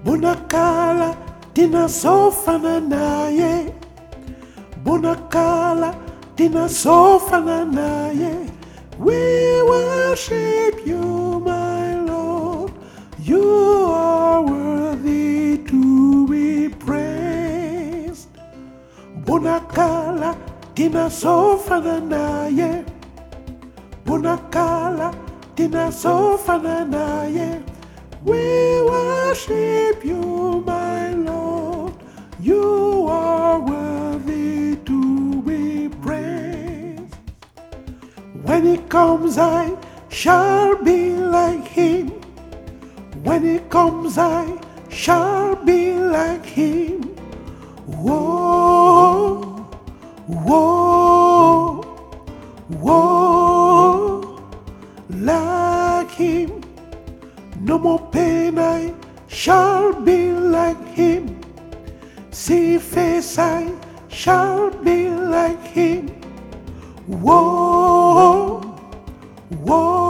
Bonakala tinasofana naye, Bonakala tinasofana naye. We worship you, my Lord. You are worthy to be praised. Bonakala tinasofana naye, Bonakala tinasofana naye. We worship you, my Lord. You are worthy to be praised. When he comes, I shall be like him. When he comes, I shall be like him. Whoa, whoa, whoa, like him. No more pain, I shall be like him. See face, I shall be like him. Whoa, whoa.